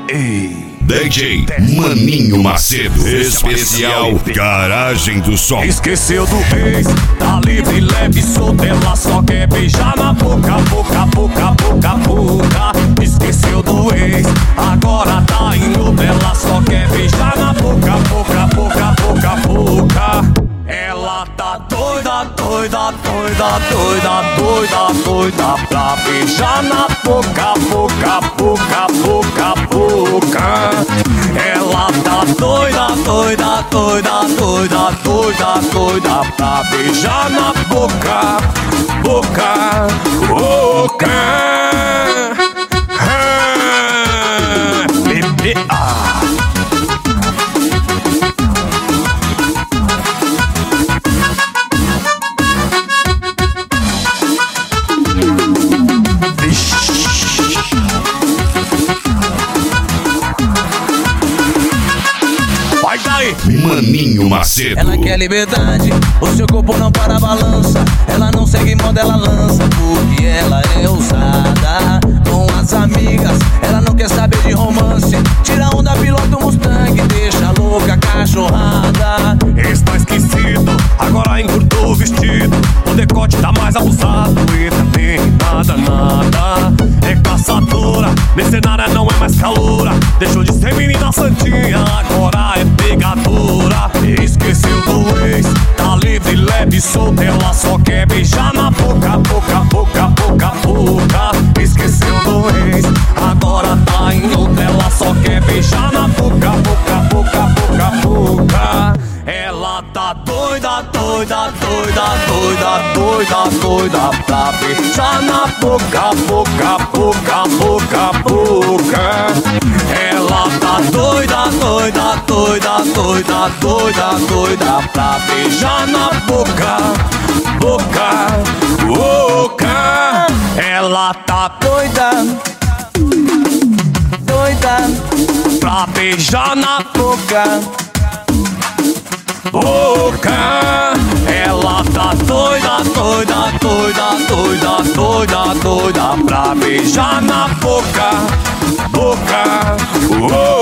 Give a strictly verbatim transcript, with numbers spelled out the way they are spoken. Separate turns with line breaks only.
D J Maninho Macedo, especial Garagem do Som.
Esqueceu do ex, tá livre, leve, solta, ela só quer beijar na boca, boca, boca, boca, boca. Esqueceu do ex, agora tá em outra, ela só quer beijar na boca, boca, boca, boca, boca. Ela tá doida, doida, doida, doida, doida, doida pra beijar na boca, boca, boca, boca, boca. Ela tá doida, doida, doida, doida, doida, doida pra beijar na boca, boca, boca. Ah, bebê, ah.
Maninho Macedo.
Ela quer liberdade, o seu corpo não para a balança. Ela não segue moda, ela lança, porque ela é ousada. Com as amigas, ela não quer saber de romance. Tira onda, pilota o Mustang, deixa louca a cachorrada.
Está esquecido, agora encurtou o vestido. O decote tá mais abusado e também nada, nada. É caçadora, mercenária, não é mais caloura. Deixou de ser menina santinha, agora é pegadora. Esqueceu do ex, tá livre, leve, solta, ela só quer beijar na boca, boca, boca, boca, boca. Esqueceu do ex, agora tá em outra, ela só quer beijar na boca, boca, boca, boca, boca. Ela tá doida, doida, doida, doida, doida, doida pra beijar na boca, boca, boca, boca, boca. Ela tá doida, doida, doida, doida, doida, doida pra beijar na boca, boca, boca. Ela tá doida, doida pra beijar na boca, boca. Ela tá doida, doida, doida, doida, doida, doida pra beijar na boca, boca, oh.